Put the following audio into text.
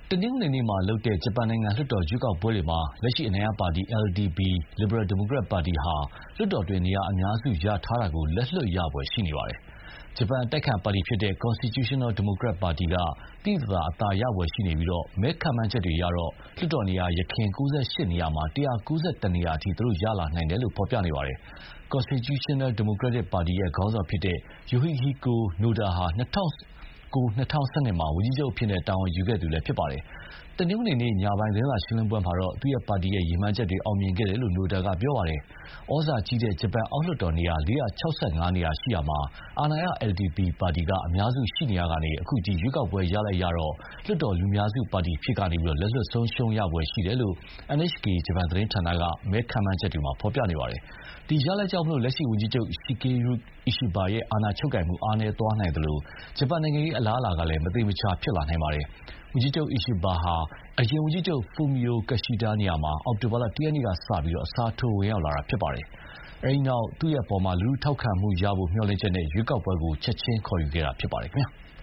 တနင်္ဂနွေနေ့မှာလုပ်တဲ့ဂျပန်နိုင်ငံလွှတ်တော်ရွေးကောက်ပွဲတွေမှာလက်ရှိအနိုင်ရပါတီ LDP Liberal Democrat ပါတီဟာလွှတ်တော်တွင်းနေရာအများစုရထားတာကိုလက်လွှတ်ရဖွယ်ရှိနေပါတယ်။ဂျပန်အတိုက်အခံပါတီဖြစ်တဲ့ Constitutional Democrat ပါတီကသိသိသာသာအသာရဖွယ်ရှိနေပြီးမဲခန့်မှန်းချက်တွေအရတော့လွှတ်တော်နေရာယခင် 98 နေရာမှာ 191 နေရာအထိသူတို့ရလာနိုင်တယ်လို့ဖော်ပြနေပါတယ်။ Constitutional Democratic ပါတီခေါင်းဆောင်ဖြစ်တဲ့ Yoshihiko Noda ဟာ2012မှာဝန်ကြီးချုပ်အဖြစ်တာဝန်ယူခဲ့သူဖြစ်ပါတယ်။တနင်္ဂနွေနေ့ညပိုင်းသတင်းစာရှင်းလင်းပွဲမှာတော့သူ့ပါတီရည်မှန်းချက်တွေအောင်မြင်ခဲ့တယ်လို့ Noda ကပြောပါတယ်။ဩဇာကြီးတဲ့ဂျပန်အောက်လွှတ်တော်နေရာ465 နေရာရှိရာမှာအာဏာရ LDP ပါတီကအများစုရှိနေရာကနေအခုဒီရွေးကောက်ပွဲရလိုက်ရတော့လွှတ်တော်လူများစုပါတီဖြစ်ကနေလက်လွတ်ဆုံးရှုံးရဖွယ်ရှိတယ်လို့ NHK ဂျပန်သတင်းဌာနကမဲခန့်မှန်းချက်တွေမှာဖော်ပြနေပါတယ်။ဒီရလဒ်ကြောင့်လက်ရှိဝန်ကြီးချုပ် Shigeru Ishiba ရဲ့အာဏာချုပ်ကိုင်မှုအားနည်းသွားနိုင်သလိုဂျပန်နိုင်ငံရေးအလားအလာကလည်းမသေမချာဖြစ်လာနိုင်ပါတယ်။ဝန်ကြီးချုပ် Ishiba ဟာအရင်ဝန်ကြီးချုပ် Fumio Kishida နေရာမှာအောက်တိုဘာလ 1 ရက်နေ့ကစပြီးအစားထိုးဝင်ရောက်လာတာဖြစ်ပါတယ်။အဲဒီနောက်သူ့အပေါ်လူထုထောက်ခံမှုရဖို့မျှော်လင့်ချက်နဲ့ရွေးကောက်ပွဲကိုချက်ချင်းခေါ်ယူခဲ့တာဖြစ်ပါတယ်ခင်ဗျာ။